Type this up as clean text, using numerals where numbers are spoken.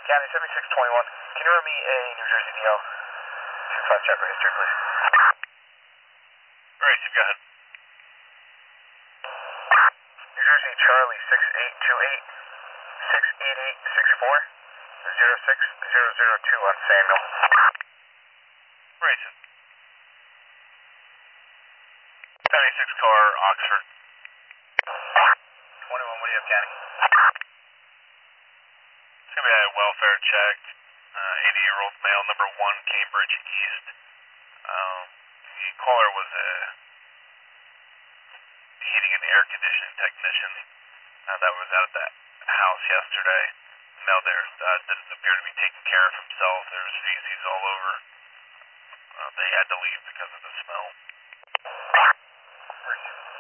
County 7621. Can you run me a New Jersey DL? 65 check register, please. Alright, so go ahead. New Jersey Charlie 6828 68864 06002 on Samuel. Racing. 76 car, Oxford. 21, what do you have, County? It's going to be a welfare check. 80-year-old male, number 1, Cambridge East. The caller was a heating and air conditioning technician that was out at that house yesterday. The male there didn't appear to be taking care of himself. There was feces all over. They had to leave because of the smell.